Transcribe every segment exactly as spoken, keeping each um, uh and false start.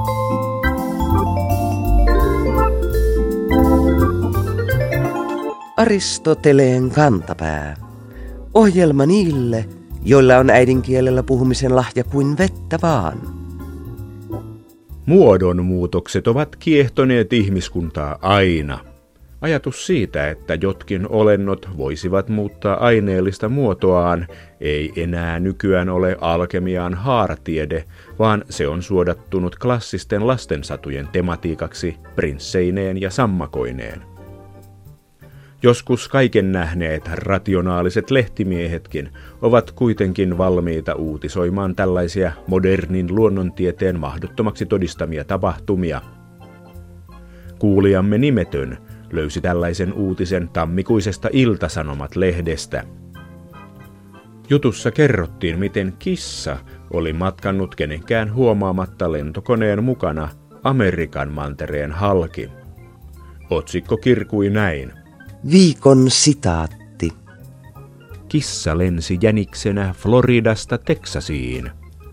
Aristoteleen kantapää. Ohjelma niille, joilla on äidinkielellä puhumisen lahja kuin vettä vaan. Muodonmuutokset ovat kiehtoneet ihmiskuntaa aina. Ajatus siitä, että jotkin olennot voisivat muuttaa aineellista muotoaan, ei enää nykyään ole alkemian haaratiede, vaan se on suodattunut klassisten lastensatujen tematiikaksi prinsseineen ja sammakoineen. Joskus kaiken nähneet rationaaliset lehtimiehetkin ovat kuitenkin valmiita uutisoimaan tällaisia modernin luonnontieteen mahdottomaksi todistamia tapahtumia. Kuulijamme nimetön löysi tällaisen uutisen tammikuisesta Ilta-Sanomat-lehdestä. Jutussa kerrottiin, miten kissa oli matkannut kenenkään huomaamatta lentokoneen mukana Amerikan mantereen halki. Otsikko kirkui näin. Viikon sitaatti. Kissa lensi jäniksenä Floridasta Teksasiin.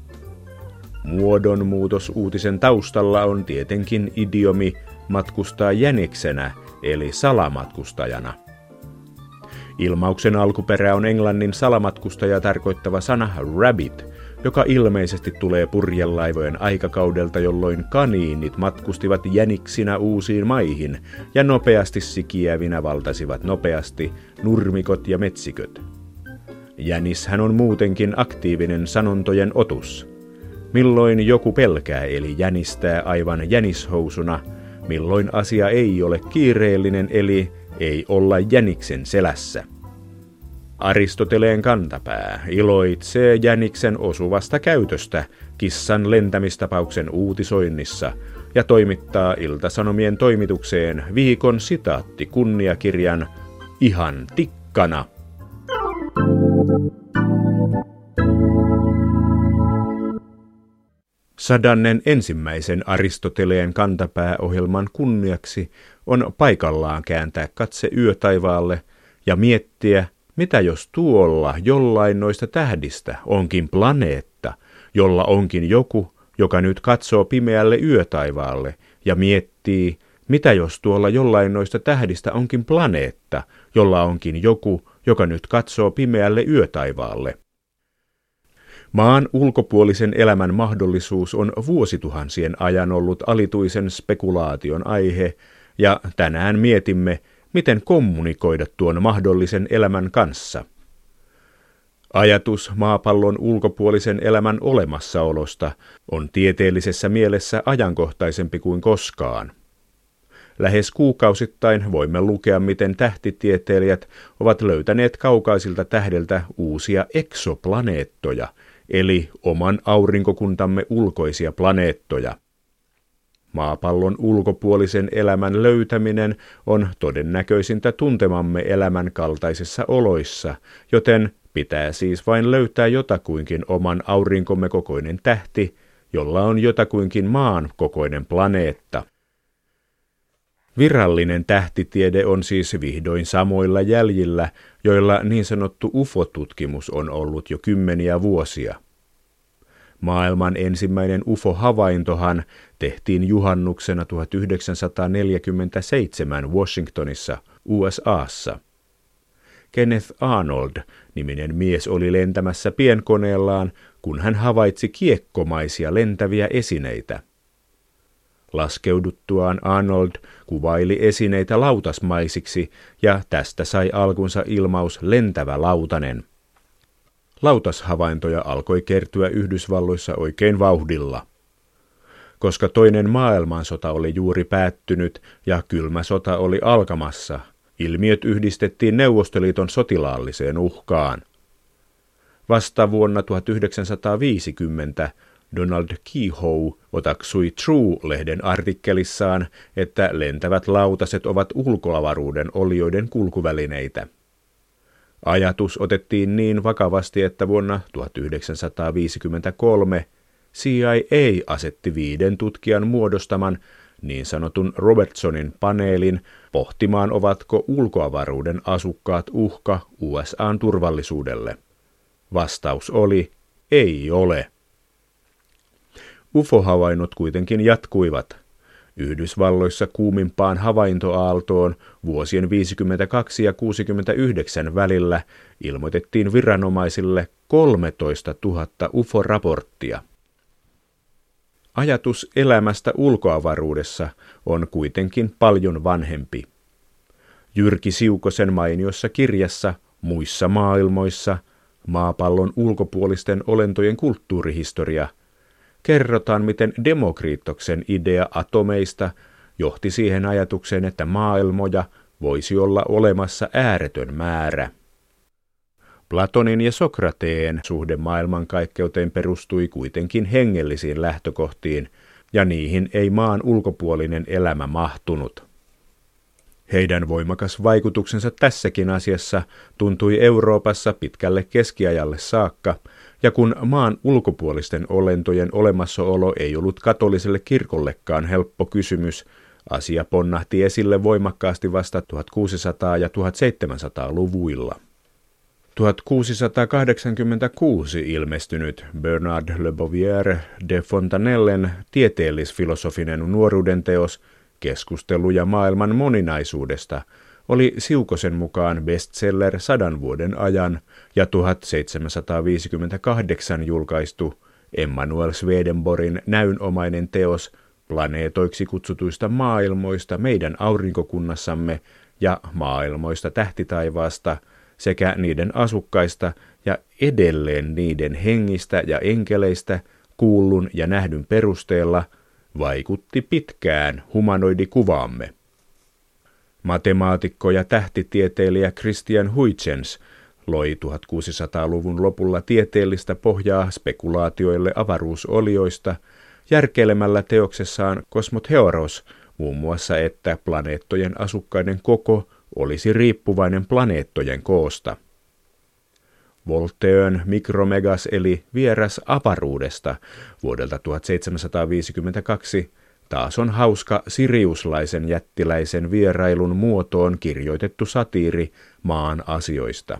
Muodonmuutosuutisen taustalla on tietenkin idiomi matkustaa jäniksenä, eli salamatkustajana. Ilmauksen alkuperä on englannin salamatkustaja tarkoittava sana rabbit, joka ilmeisesti tulee purjelaivojen aikakaudelta, jolloin kaniinit matkustivat jäniksinä uusiin maihin ja nopeasti sikiävinä valtasivat nopeasti nurmikot ja metsiköt. Jänishän on muutenkin aktiivinen sanontojen otus. Milloin joku pelkää eli jänistää aivan jänishousuna, milloin asia ei ole kiireellinen eli ei olla jäniksen selässä. Aristoteleen kantapää iloitsee jäniksen osuvasta käytöstä kissan lentämistapauksen uutisoinnissa ja toimittaa Ilta-Sanomien toimitukseen viikon sitaatti kunniakirjan ihan tikkana. Sadannen ensimmäisen Aristoteleen kantapääohjelman kunniaksi on paikallaan kääntää katse yötaivaalle ja miettiä, mitä jos tuolla jollain noista tähdistä onkin planeetta, jolla onkin joku, joka nyt katsoo pimeälle yötaivaalle ja miettii, mitä jos tuolla jollain noista tähdistä onkin planeetta, jolla onkin joku, joka nyt katsoo pimeälle yötaivaalle. Maan ulkopuolisen elämän mahdollisuus on vuosituhansien ajan ollut alituisen spekulaation aihe, ja tänään mietimme, miten kommunikoida tuon mahdollisen elämän kanssa. Ajatus maapallon ulkopuolisen elämän olemassaolosta on tieteellisessä mielessä ajankohtaisempi kuin koskaan. Lähes kuukausittain voimme lukea, miten tähtitieteilijät ovat löytäneet kaukaisilta tähdeltä uusia eksoplaneettoja, eli oman aurinkokuntamme ulkoisia planeettoja. Maapallon ulkopuolisen elämän löytäminen on todennäköisintä tuntemamme elämän kaltaisissa oloissa, joten pitää siis vain löytää jotakuinkin oman aurinkomme kokoinen tähti, jolla on jotakuinkin maan kokoinen planeetta. Virallinen tähtitiede on siis vihdoin samoilla jäljillä, joilla niin sanottu U F O-tutkimus on ollut jo kymmeniä vuosia. Maailman ensimmäinen U F O-havaintohan tehtiin juhannuksena tuhatyhdeksänsataaneljäkymmentäseitsemän Washingtonissa, U S A:ssa. Kenneth Arnold-niminen mies oli lentämässä pienkoneellaan, kun hän havaitsi kiekkomaisia lentäviä esineitä. Laskeuduttuaan Arnold kuvaili esineitä lautasmaisiksi ja tästä sai alkunsa ilmaus lentävä lautanen. Lautashavaintoja alkoi kertyä Yhdysvalloissa oikein vauhdilla. Koska toinen maailmansota oli juuri päättynyt ja kylmä sota oli alkamassa, ilmiöt yhdistettiin Neuvostoliiton sotilaalliseen uhkaan. Vasta vuonna tuhatyhdeksänsataaviisikymmentä Donald Keyhoe otaksui True-lehden artikkelissaan, että lentävät lautaset ovat ulkoavaruuden olioiden kulkuvälineitä. Ajatus otettiin niin vakavasti, että vuonna tuhatyhdeksänsataaviisikymmentäkolme C I A asetti viiden tutkijan muodostaman niin sanotun Robertsonin paneelin pohtimaan, ovatko ulkoavaruuden asukkaat uhka U S A:n turvallisuudelle. Vastaus oli, ei ole. U F O-havainnot kuitenkin jatkuivat. Yhdysvalloissa kuumimpaan havaintoaaltoon vuosien viisikymmentäkaksi ja kuusikymmentäyhdeksän välillä ilmoitettiin viranomaisille kolmetoista tuhatta U F O-raporttia. Ajatus elämästä ulkoavaruudessa on kuitenkin paljon vanhempi. Jyrki Siukosen mainiossa kirjassa Muissa maailmoissa maapallon ulkopuolisten olentojen kulttuurihistoria kerrotaan, miten Demokriittoksen idea atomeista johti siihen ajatukseen, että maailmoja voisi olla olemassa ääretön määrä. Platonin ja Sokrateen suhde maailmankaikkeuteen perustui kuitenkin hengellisiin lähtökohtiin, ja niihin ei maan ulkopuolinen elämä mahtunut. Heidän voimakas vaikutuksensa tässäkin asiassa tuntui Euroopassa pitkälle keskiajalle saakka, ja kun maan ulkopuolisten olentojen olemassaolo ei ollut katoliselle kirkollekaan helppo kysymys, asia ponnahti esille voimakkaasti vasta tuhatkuusisataa- ja tuhatseitsemänsataaluvuilla. tuhatkuusisataakahdeksankymmentäkuusi ilmestynyt Bernard Le Bovier de Fontanellen tieteellisfilosofinen nuoruuden teos Keskusteluja maailman moninaisuudesta oli Siukosen mukaan bestseller sadan vuoden ajan, ja tuhatseitsemänsataaviisikymmentäkahdeksan julkaistu Emanuel Swedenborgin näynomainen teos planeetoiksi kutsutuista maailmoista meidän aurinkokunnassamme ja maailmoista tähtitaivaasta sekä niiden asukkaista ja edelleen niiden hengistä ja enkeleistä kuullun ja nähdyn perusteella vaikutti pitkään humanoidikuvaamme. Matemaatikko ja tähtitieteilijä Christian Huygens loi tuhatkuusisataaluvun lopulla tieteellistä pohjaa spekulaatioille avaruusolioista järkeilemällä teoksessaan Kosmotheoros muun muassa, että planeettojen asukkaiden koko olisi riippuvainen planeettojen koosta. Voltairén Mikromegas eli Vieras avaruudesta vuodelta tuhatseitsemänsataaviisikymmentäkaksi taas on hauska siriuslaisen jättiläisen vierailun muotoon kirjoitettu satiiri maan asioista.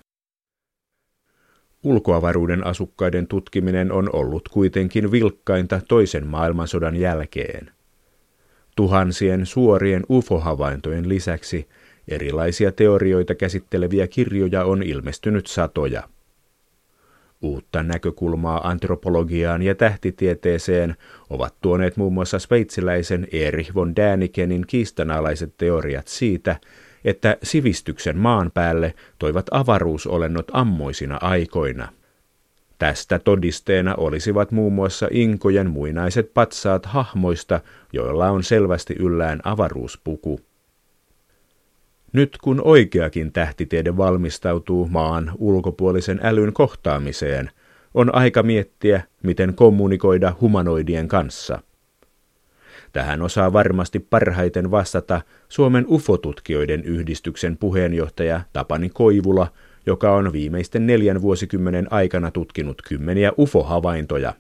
Ulkoavaruuden asukkaiden tutkiminen on ollut kuitenkin vilkkainta toisen maailmansodan jälkeen. Tuhansien suorien U F O-havaintojen lisäksi erilaisia teorioita käsitteleviä kirjoja on ilmestynyt satoja. Uutta näkökulmaa antropologiaan ja tähtitieteeseen ovat tuoneet muun muassa sveitsiläisen Erich von Dänikenin kiistanalaiset teoriat siitä, että sivistyksen maan päälle toivat avaruusolennot ammoisina aikoina. Tästä todisteena olisivat muun muassa inkojen muinaiset patsaat hahmoista, joilla on selvästi yllään avaruuspuku. Nyt kun oikeakin tähtitiede valmistautuu maan ulkopuolisen älyn kohtaamiseen, on aika miettiä, miten kommunikoida humanoidien kanssa. Tähän osaa varmasti parhaiten vastata Suomen U F O-tutkijoiden yhdistyksen puheenjohtaja Tapani Koivula, joka on viimeisten neljän vuosikymmenen aikana tutkinut kymmeniä U F O-havaintoja.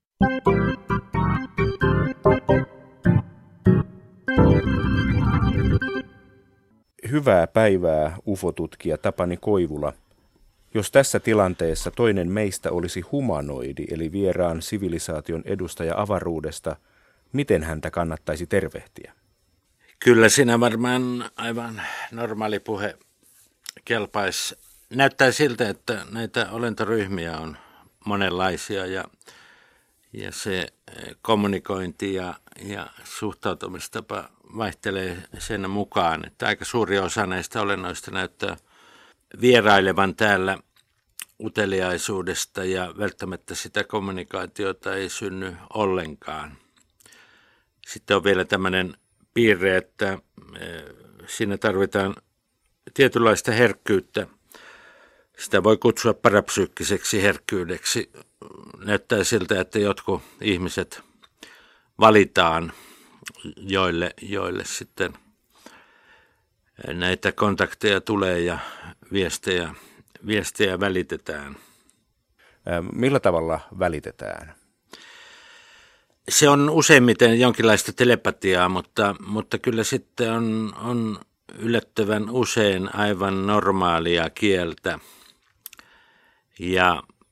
Hyvää päivää, U F O-tutkija Tapani Koivula. Jos tässä tilanteessa toinen meistä olisi humanoidi, eli vieraan sivilisaation edustaja avaruudesta, miten häntä kannattaisi tervehtiä? Kyllä siinä varmaan aivan normaali puhe kelpaisi. Näyttää siltä, että näitä olentoryhmiä on monenlaisia ja, ja se kommunikointi ja, ja suhtautumistapa vaihtelee sen mukaan, että aika suuri osa näistä olennoista näyttää vierailevan täällä uteliaisuudesta ja välttämättä sitä kommunikaatiota ei synny ollenkaan. Sitten on vielä tämmöinen piirre, että siinä tarvitaan tietynlaista herkkyyttä. Sitä voi kutsua parapsyykkiseksi herkkyydeksi. Näyttää siltä, että jotkut ihmiset valitaan, joille, joille sitten näitä kontakteja tulee ja viestejä, viestejä välitetään. Millä tavalla välitetään? Se on useimmiten jonkinlaista telepatiaa, mutta, mutta kyllä sitten on, on yllättävän usein aivan normaalia kieltä. Ja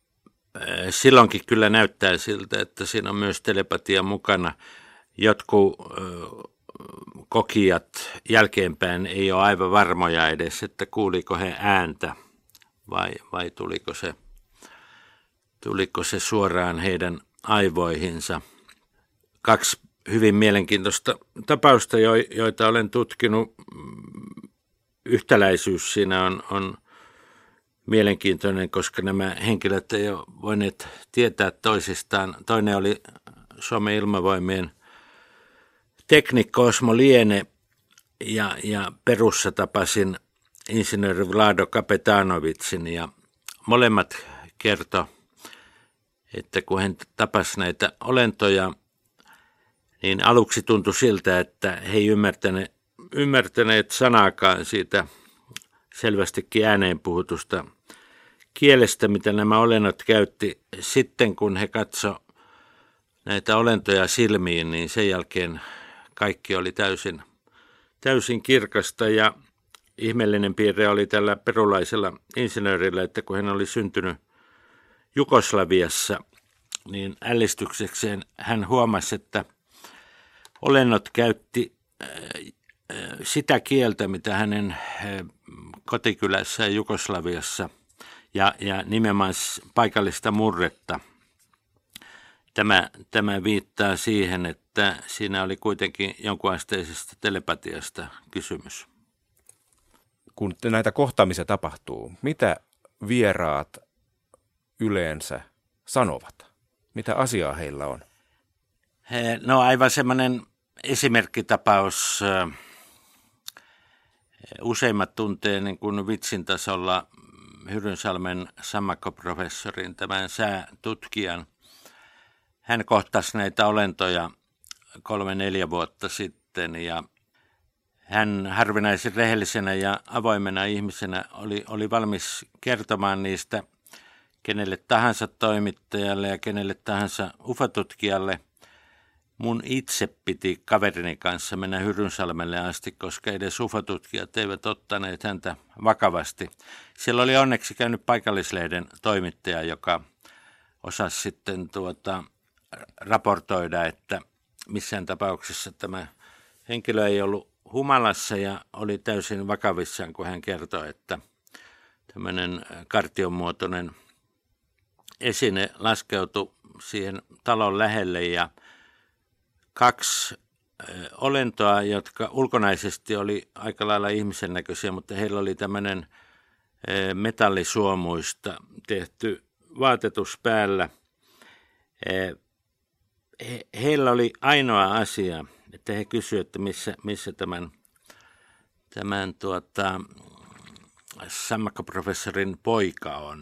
silloinkin kyllä näyttää siltä, että siinä on myös telepatia mukana. Jotkut kokijat jälkeenpäin ei ole aivan varmoja edes, että kuuliko he ääntä vai, vai tuliko se, tuliko se suoraan heidän aivoihinsa. Kaksi hyvin mielenkiintoista tapausta, joita olen tutkinut. Yhtäläisyys siinä on, on mielenkiintoinen, koska nämä henkilöt ei ole voineet tietää toisistaan. Toinen oli Suomen ilmavoimien teknikko Osmo Liene ja, ja Perussa tapasin insinööri Vlado Kapetanovitsin ja molemmat kertoi, että kun hän tapasi näitä olentoja, niin aluksi tuntui siltä, että he ei ymmärtäneet, ymmärtäneet sanaakaan siitä selvästikin ääneen puhutusta kielestä, mitä nämä olennot käytti. Sitten kun he katso näitä olentoja silmiin, niin sen jälkeen kaikki oli täysin, täysin kirkasta ja ihmeellinen piirre oli tällä perulaisella insinöörillä, että kun hän oli syntynyt Jugoslaviassa, niin ällistyksekseen hän huomasi, että olennot käytti sitä kieltä, mitä hänen kotikylässä Jugoslaviassa ja, ja nimenomaan paikallista murretta. Tämä, tämä viittaa siihen, että siinä oli kuitenkin jonkunasteisesta telepatiasta kysymys. Kun näitä kohtaamisia tapahtuu, mitä vieraat yleensä sanovat? Mitä asiaa heillä on? He, no aivan semmoinen esimerkkitapaus. Useimmat tuntee niin kuin vitsin tasolla Hyrynsalmen Sammakko-professorin, tämän säätutkijan. Hän kohtasi näitä olentoja kolme neljä vuotta sitten ja hän harvinaisen rehellisenä ja avoimena ihmisenä oli, oli valmis kertomaan niistä kenelle tahansa toimittajalle ja kenelle tahansa ufotutkijalle. Mun itse piti kaverini kanssa mennä Hyrynsalmelle asti, koska edes ufotutkijat eivät ottaneet häntä vakavasti. Siellä oli onneksi käynyt paikallislehden toimittaja, joka osasi sitten tuota, raportoida, että missään tapauksessa tämä henkilö ei ollut humalassa ja oli täysin vakavissaan, kun hän kertoi, että tämmöinen kartion muotoinen esine laskeutui siihen talon lähelle ja kaksi olentoa, jotka ulkonaisesti oli aika lailla ihmisen näköisiä, mutta heillä oli tämmöinen metallisuomuista tehty vaatetus päällä. He, heillä oli ainoa asia, että he kysyivät, että missä, missä tämän, tämän tuota, Sammakko-professorin poika on.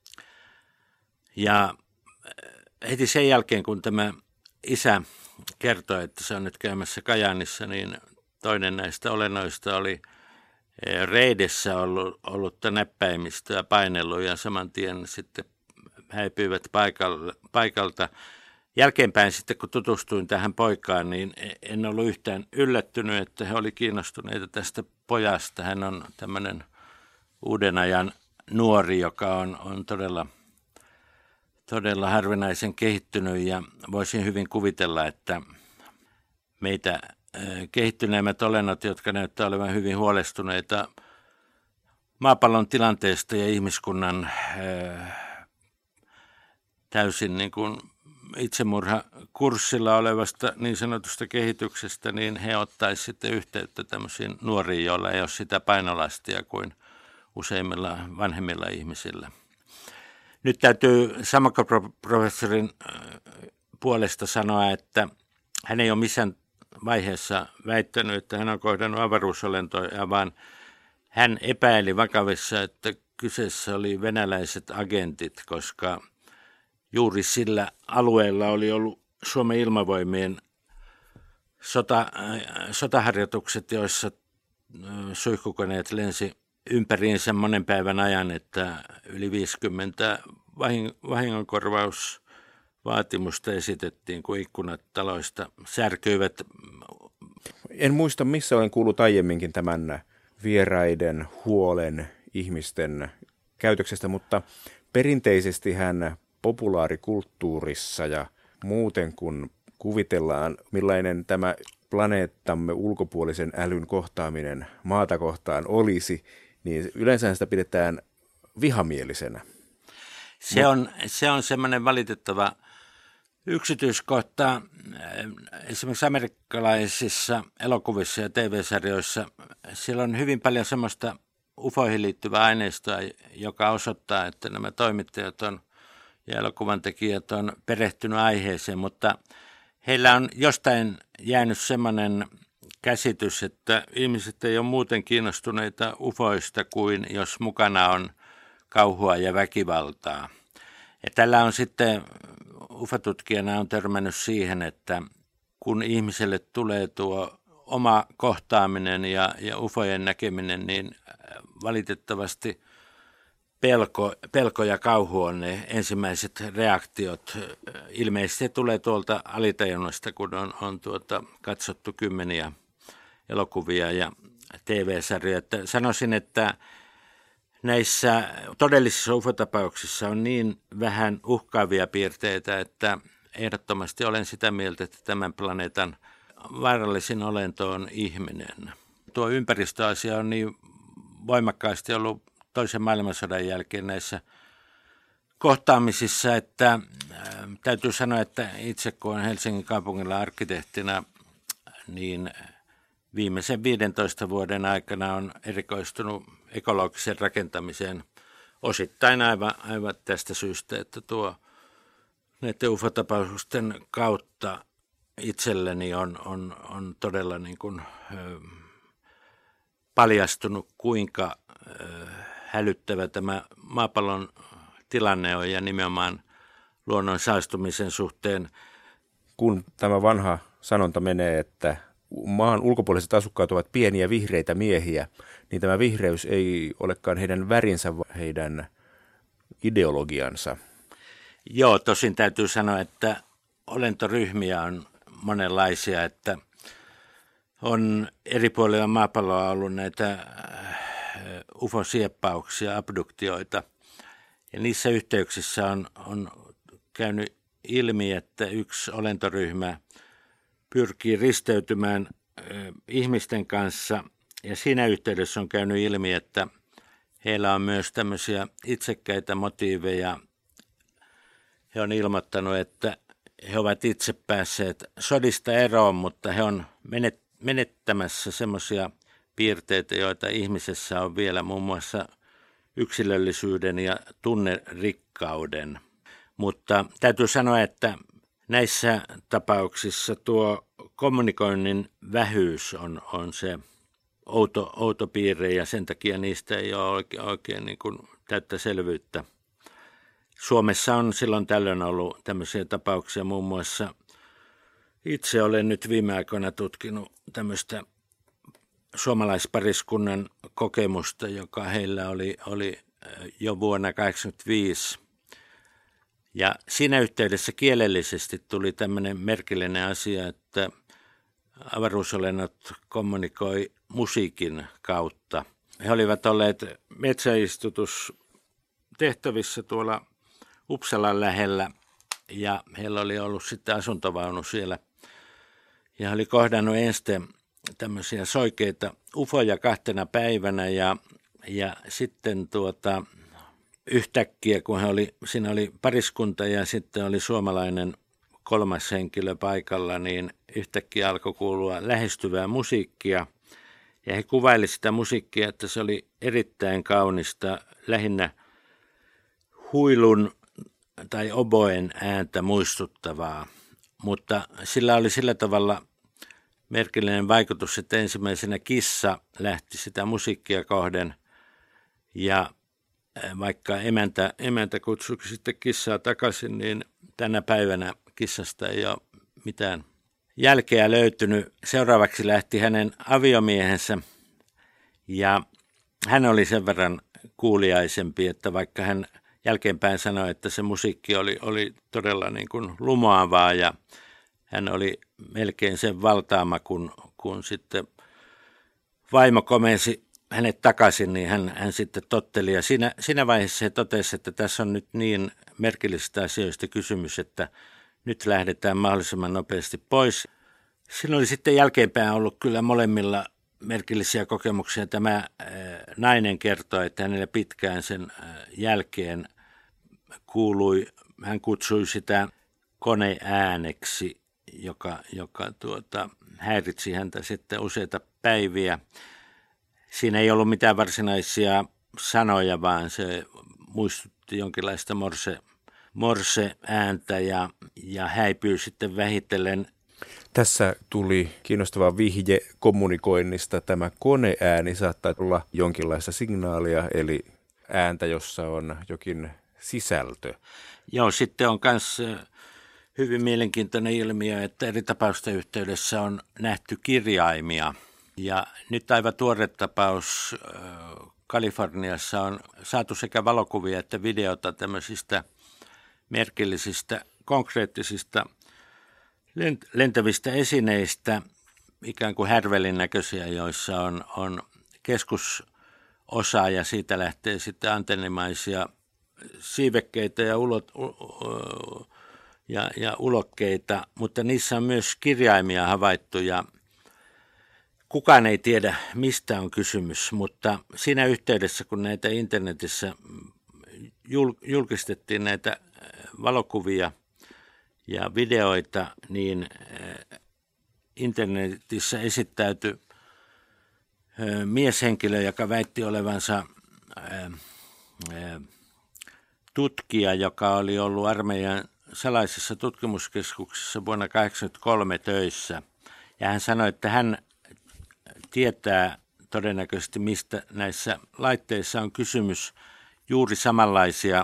Ja heti sen jälkeen, kun tämä isä kertoi, että se on nyt käymässä Kajaanissa, niin toinen näistä olennoista oli reidessä ollut, ollutta näppäimistä ja painellut ja saman tien sitten häipyivät paikalle, paikalta. Jälkeenpäin sitten, kun tutustuin tähän poikaan, niin en ollut yhtään yllättynyt, että he oli kiinnostuneita tästä pojasta. Hän on tämmöinen uuden ajan nuori, joka on, on todella, todella harvinaisen kehittynyt ja voisin hyvin kuvitella, että meitä kehittyneemmät olennot, jotka näyttää olevan hyvin huolestuneita maapallon tilanteesta ja ihmiskunnan täysin niin kuin itsemurhakurssilla olevasta niin sanotusta kehityksestä, niin he ottaisivat sitten yhteyttä tämmöisiin nuoriin, joilla ei ole sitä painolastia kuin useimmilla vanhemmilla ihmisillä. Nyt täytyy Sammakko-professorin puolesta sanoa, että hän ei ole missään vaiheessa väittänyt, että hän on kohdannut avaruusolentoja, vaan hän epäili vakavissa, että kyseessä oli venäläiset agentit, koska juuri sillä alueella oli ollut Suomen ilmavoimien sota, sotaharjoitukset, joissa suihkukoneet lensi ympäriinsä monen päivän ajan, että yli viisikymmentä vahingonkorvausvaatimusta esitettiin, kun ikkunat taloista särkyivät. En muista, missä olen kuullut aiemminkin tämän vieraiden huolen ihmisten käytöksestä, mutta perinteisesti hän populaarikulttuurissa ja muuten, kun kuvitellaan, millainen tämä planeettamme ulkopuolisen älyn kohtaaminen maata kohtaan olisi, niin yleensä sitä pidetään vihamielisenä. Se on, se on semmoinen valitettava yksityiskohta. Esimerkiksi amerikkalaisissa elokuvissa ja T V-sarjoissa siellä on hyvin paljon semmoista ufoihin liittyvää aineistoa, joka osoittaa, että nämä toimittajat on, ja elokuvan tekijät on perehtynyt aiheeseen, mutta heillä on jostain jäänyt semmoinen käsitys, että ihmiset ei ole muuten kiinnostuneita ufoista kuin jos mukana on kauhua ja väkivaltaa. Ja tällä on sitten, ufotutkijana on törmännyt siihen, että kun ihmiselle tulee tuo oma kohtaaminen ja, ja ufojen näkeminen, niin valitettavasti pelko, pelko ja kauhu on ne ensimmäiset reaktiot. Ilmeisesti se tulee tuolta alitajunnasta, kun on, on tuota, katsottu kymmeniä elokuvia ja T V-sarjoja. Sanoisin, että näissä todellisissa ufotapauksissa on niin vähän uhkaavia piirteitä, että ehdottomasti olen sitä mieltä, että tämän planeetan vaarallisin olento on ihminen. Tuo ympäristöasia on niin voimakkaasti ollut toisen maailmansodan jälkeen näissä kohtaamisissa, että äh, täytyy sanoa, että itse kun olen Helsingin kaupungilla arkkitehtina, niin viimeisen viidentoista vuoden aikana on erikoistunut ekologisen rakentamiseen osittain aivan, aivan tästä syystä, että tuo näiden ufotapausten kautta itselleni on, on, on todella niin kuin, ö, paljastunut, kuinka ö, hälyttävä tämä maapallon tilanne on ja nimenomaan luonnon saastumisen suhteen. Kun tämä vanha sanonta menee, että maan ulkopuoliset asukkaat ovat pieniä vihreitä miehiä, niin tämä vihreys ei olekaan heidän värinsä, vaan heidän ideologiansa. Joo, tosin täytyy sanoa, että olentoryhmiä on monenlaisia, että on eri puolilla maapalloa ollut näitä ufosieppauksia, abduktioita. Ja niissä yhteyksissä on, on käynyt ilmi, että yksi olentoryhmä pyrkii risteytymään ö, ihmisten kanssa. Ja siinä yhteydessä on käynyt ilmi, että heillä on myös tämmöisiä itsekkäitä motiiveja. He on ilmoittanut, että he ovat itse päässeet sodista eroon, mutta he on menettämässä semmoisia piirteitä, joita ihmisessä on vielä, muun muassa yksilöllisyyden ja tunnerikkauden. Mutta täytyy sanoa, että näissä tapauksissa tuo kommunikoinnin vähyys on, on se outo, outo piirre ja sen takia niistä ei ole oikein, oikein niin kuin täyttä selvyyttä. Suomessa on silloin tällöin ollut tämmöisiä tapauksia, muun muassa itse olen nyt viime aikoina tutkinut tämmöistä suomalaispariskunnan kokemusta, joka heillä oli, oli jo vuonna tuhatyhdeksänsataakahdeksankymmentäviisi. Ja siinä yhteydessä kielellisesti tuli tämmöinen merkillinen asia, että avaruusolennot kommunikoi musiikin kautta. He olivat olleet metsäistutustehtävissä tuolla Uppsalan lähellä ja heillä oli ollut sitten asuntovaunu siellä. Ja he oli kohdannut ensin tämmöisiä soikeita ufoja kahtena päivänä ja, ja sitten tuota, yhtäkkiä, kun he oli, siinä oli pariskunta ja sitten oli suomalainen kolmas henkilö paikalla, niin yhtäkkiä alkoi kuulua lähestyvää musiikkia. Ja he kuvailivat sitä musiikkia, että se oli erittäin kaunista, lähinnä huilun tai oboen ääntä muistuttavaa. Mutta sillä oli sillä tavalla merkillinen vaikutus, että ensimmäisenä kissa lähti sitä musiikkia kohden ja vaikka emäntä, emäntä kutsui sitten kissaa takaisin, niin tänä päivänä kissasta ei ole mitään jälkeä löytynyt. Seuraavaksi lähti hänen aviomiehensä ja hän oli sen verran kuuliaisempi, että vaikka hän jälkeenpäin sanoi, että se musiikki oli, oli todella niin kuin lumoavaa ja hän oli melkein sen valtaama, kun, kun sitten vaimo komensi hänet takaisin, niin hän, hän sitten totteli. Ja siinä, siinä vaiheessa he totesi, että tässä on nyt niin merkillisistä asioista kysymys, että nyt lähdetään mahdollisimman nopeasti pois. Siinä oli sitten jälkeenpäin ollut kyllä molemmilla merkillisiä kokemuksia. Tämä äh, nainen kertoi, että hänelle pitkään sen äh, jälkeen kuului, hän kutsui sitä koneääneksi, joka, joka tuota, häiritsi häntä sitten useita päiviä. Siinä ei ollut mitään varsinaisia sanoja, vaan se muistutti jonkinlaista morse, morse-ääntä ja, ja häipyi sitten vähitellen. Tässä tuli kiinnostava vihje kommunikoinnista. Tämä koneääni saattaa olla jonkinlaista signaalia, eli ääntä, jossa on jokin sisältö. Joo, sitten on myös hyvin mielenkiintoinen ilmiö, että eri tapausten yhteydessä on nähty kirjaimia. Ja nyt aivan tuore tapaus Kaliforniassa on saatu sekä valokuvia että videota tämmöisistä merkillisistä, konkreettisista lentävistä esineistä, ikään kuin härvelin näköisiä, joissa on, on keskusosa ja siitä lähtee sitten antennimaisia siivekkeitä ja, ulot, ja, ja ulokkeita, mutta niissä on myös kirjaimia havaittu ja kukaan ei tiedä, mistä on kysymys, mutta siinä yhteydessä, kun näitä internetissä julkistettiin näitä valokuvia ja videoita, niin internetissä esittäytyi mieshenkilö, joka väitti olevansa tutkija, joka oli ollut armeijan salaisessa tutkimuskeskuksessa vuonna tuhatyhdeksänsataakahdeksankymmentäkolme töissä. Ja hän sanoi, että hän tietää todennäköisesti, mistä näissä laitteissa on kysymys. Juuri samanlaisia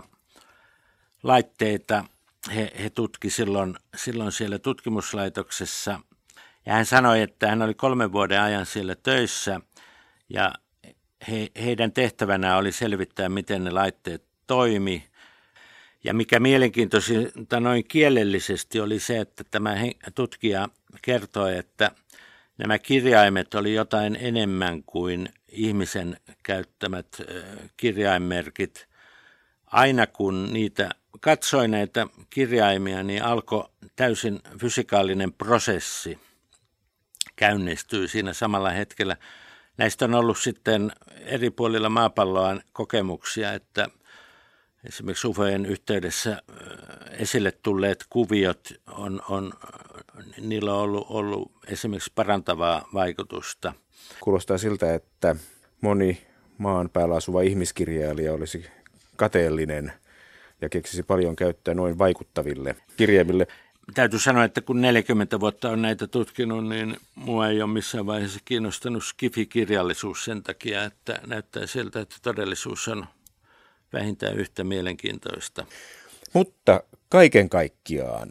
laitteita he, he tutki silloin, silloin siellä tutkimuslaitoksessa. Ja hän sanoi, että hän oli kolmen vuoden ajan siellä töissä ja he, heidän tehtävänä oli selvittää, miten ne laitteet toimi. Ja mikä mielenkiintoisinta noin kielellisesti oli se, että tämä tutkija kertoi, että nämä kirjaimet oli jotain enemmän kuin ihmisen käyttämät kirjaimmerkit. Aina kun niitä katsoi näitä kirjaimia, niin alkoi täysin fysikaalinen prosessi käynnistyi siinä samalla hetkellä. Näistä on ollut sitten eri puolilla maapalloa kokemuksia, että esimerkiksi U F O:jen yhteydessä esille tulleet kuviot, on, on, niillä on ollut, ollut esimerkiksi parantavaa vaikutusta. Kuulostaa siltä, että moni maan päällä asuva ihmiskirjailija olisi kateellinen ja keksisi paljon käyttää noin vaikuttaville kirjaimille. Täytyy sanoa, että kun neljäkymmentä vuotta on näitä tutkinut, niin mua ei ole missään vaiheessa kiinnostanut skifi-kirjallisuus sen takia, että näyttää siltä, että todellisuus on vähintään yhtä mielenkiintoista. Mutta kaiken kaikkiaan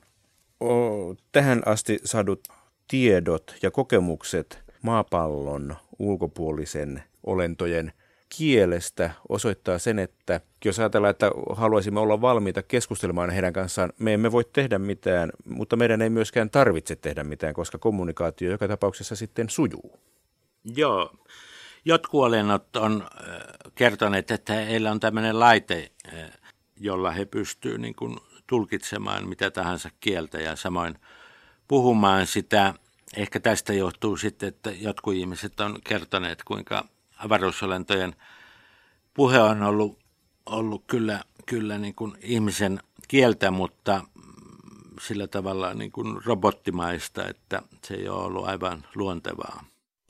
tähän asti saadut tiedot ja kokemukset maapallon ulkopuolisen olentojen kielestä osoittaa sen, että jos ajatellaan, että haluaisimme olla valmiita keskustelemaan heidän kanssaan, me emme voi tehdä mitään, mutta meidän ei myöskään tarvitse tehdä mitään, koska kommunikaatio joka tapauksessa sitten sujuu. Joo. Jotkut olennot on kertoneet, että heillä on tämmöinen laite, jolla he pystyvät niin kuin tulkitsemaan mitä tahansa kieltä ja samoin puhumaan sitä. Ehkä tästä johtuu sitten, että jotkut ihmiset on kertoneet, kuinka avaruusolentojen puhe on ollut, ollut kyllä, kyllä niin kuin ihmisen kieltä, mutta sillä tavalla niin kuin robottimaista, että se ei ole ollut aivan luontevaa.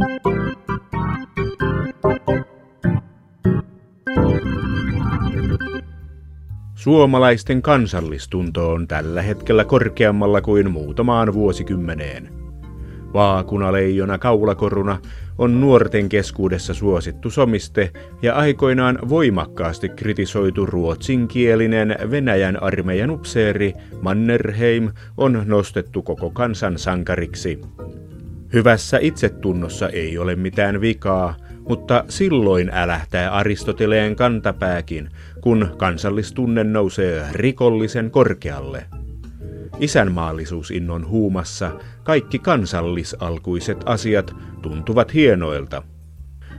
Suomalaisten kansallistunto on tällä hetkellä korkeammalla kuin muutamaan vuosikymmeneen. Vaakunaleijona kaulakoruna on nuorten keskuudessa suosittu somiste ja aikoinaan voimakkaasti kritisoitu ruotsinkielinen Venäjän armeijan upseeri Mannerheim on nostettu koko kansan sankariksi. Hyvässä itsetunnossa ei ole mitään vikaa, mutta silloin älähtää Aristoteleen kantapääkin, kun kansallistunne nousee rikollisen korkealle. Isänmaallisuusinnon huumassa kaikki kansallisalkuiset asiat tuntuvat hienoilta.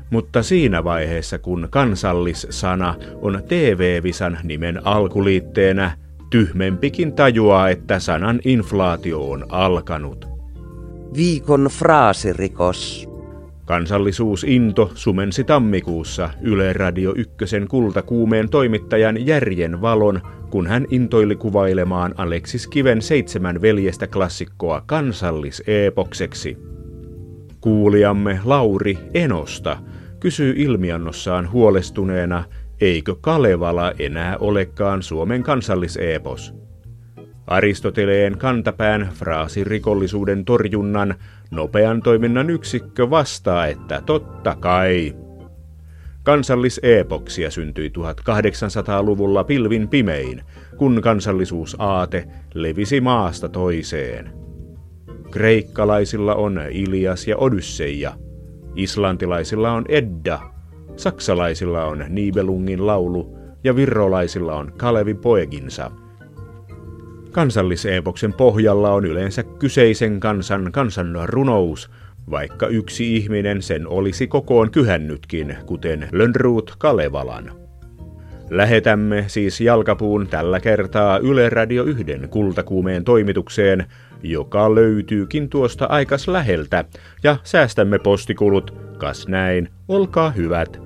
Mutta siinä vaiheessa, kun kansallissana on T V-visan nimen alkuliitteenä, tyhmempikin tajuaa, että sanan inflaatio on alkanut. Viikon fraasirikos. Kansallisuusinto sumensi tammikuussa Yle Radio Ykkösen kultakuumeen toimittajan järjen valon, kun hän intoili kuvailemaan Aleksis Kiven Seitsemän veljestä klassikkoa kansalliseepokseksi. Kuulijamme Lauri Enosta kysyy ilmiannossaan huolestuneena, eikö Kalevala enää olekaan Suomen kansalliseepos. Aristoteleen kantapään fraasirikollisuuden torjunnan nopean toiminnan yksikkö vastaa, että totta kai. Kansalliseepoksia syntyi tuhatkahdeksansataaluvulla pilvin pimein, kun kansallisuusaate levisi maasta toiseen. Kreikkalaisilla on Ilias ja Odysseia, islantilaisilla on Edda, saksalaisilla on Nibelungin laulu ja virolaisilla on Kalevi Poeginsa. Kansalliseepoksen pohjalla on yleensä kyseisen kansan kansan runous, vaikka yksi ihminen sen olisi kokoon kyhännytkin, kuten Lönnrot Kalevalan. Lähetämme siis jalkapuun tällä kertaa Yle Radio yhden kultakuumeen toimitukseen, joka löytyykin tuosta aikas läheltä, ja säästämme postikulut, kas näin, olkaa hyvät.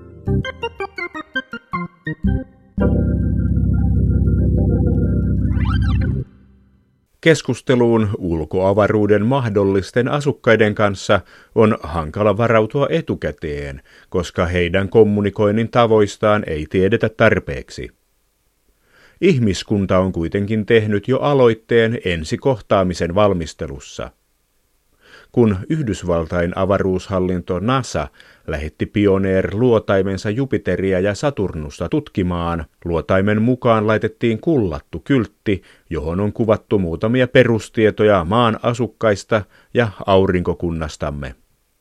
Keskusteluun ulkoavaruuden mahdollisten asukkaiden kanssa on hankala varautua etukäteen, koska heidän kommunikoinnin tavoistaan ei tiedetä tarpeeksi. Ihmiskunta on kuitenkin tehnyt jo aloitteen ensikohtaamisen valmistelussa. Kun Yhdysvaltain avaruushallinto NASA lähetti Pioneer-luotaimensa Jupiteria ja Saturnusta tutkimaan, luotaimen mukaan laitettiin kullattu kyltti, johon on kuvattu muutamia perustietoja maan asukkaista ja aurinkokunnastamme.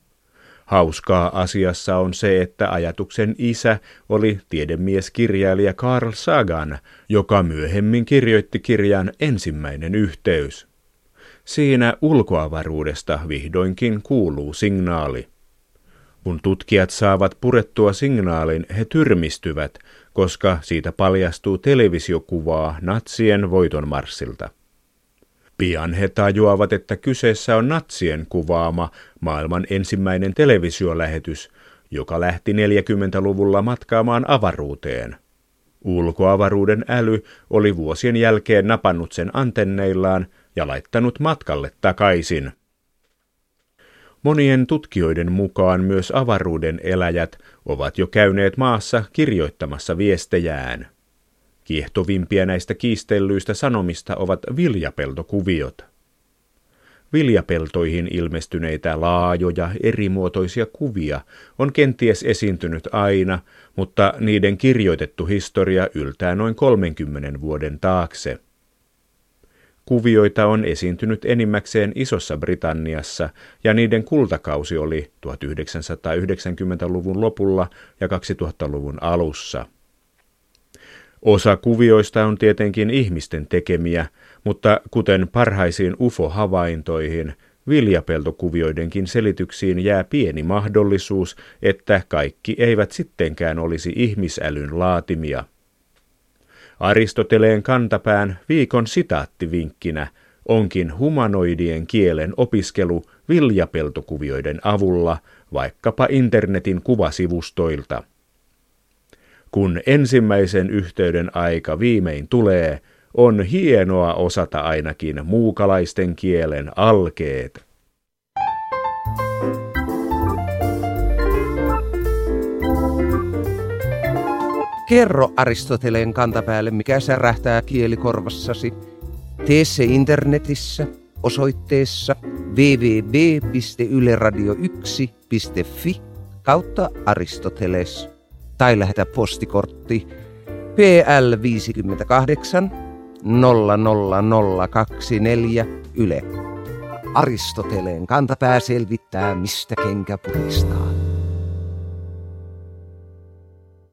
Hauskaa asiassa on se, että ajatuksen isä oli tiedemieskirjailija Carl Sagan, joka myöhemmin kirjoitti kirjan Ensimmäinen yhteys. Siinä ulkoavaruudesta vihdoinkin kuuluu signaali. Kun tutkijat saavat purettua signaalin, he tyrmistyvät, koska siitä paljastuu televisiokuvaa natsien voitonmarssilta. Pian he tajuavat, että kyseessä on natsien kuvaama maailman ensimmäinen televisiolähetys, joka lähti neljäkymmentäluvulla matkaamaan avaruuteen. Ulkoavaruuden äly oli vuosien jälkeen napannut sen antenneillaan ja laittanut matkalle takaisin. Monien tutkijoiden mukaan myös avaruuden eläjät ovat jo käyneet maassa kirjoittamassa viestejään. Kiehtovimpia näistä kiistellyistä sanomista ovat viljapeltokuviot. Viljapeltoihin ilmestyneitä laajoja erimuotoisia kuvia on kenties esiintynyt aina, mutta niiden kirjoitettu historia yltää noin kolmenkymmenen vuoden taakse. Kuvioita on esiintynyt enimmäkseen Isossa Britanniassa, ja niiden kultakausi oli tuhatyhdeksänsataayhdeksänkymmentäluvun lopulla ja kaksituhattaluvun alussa. Osa kuvioista on tietenkin ihmisten tekemiä, mutta kuten parhaisiin U F O-havaintoihin, viljapeltokuvioidenkin selityksiin jää pieni mahdollisuus, että kaikki eivät sittenkään olisi ihmisälyn laatimia. Aristoteleen kantapään viikon sitaattivinkkinä onkin humanoidien kielen opiskelu viljapeltokuvioiden avulla, vaikkapa internetin kuvasivustoilta. Kun ensimmäisen yhteyden aika viimein tulee, on hienoa osata ainakin muukalaisten kielen alkeet. Kerro Aristoteleen kantapäälle, mikä särähtää kielikorvassasi. Tee se internetissä osoitteessa double-u double-u double-u piste yle radio yksi piste fi kautta Aristoteles tai lähetä postikortti P L viisikymmentäkahdeksan nolla nolla nolla kaksikymmentäneljä Yle. Aristoteleen kantapää selvittää, mistä kenkä puristaa.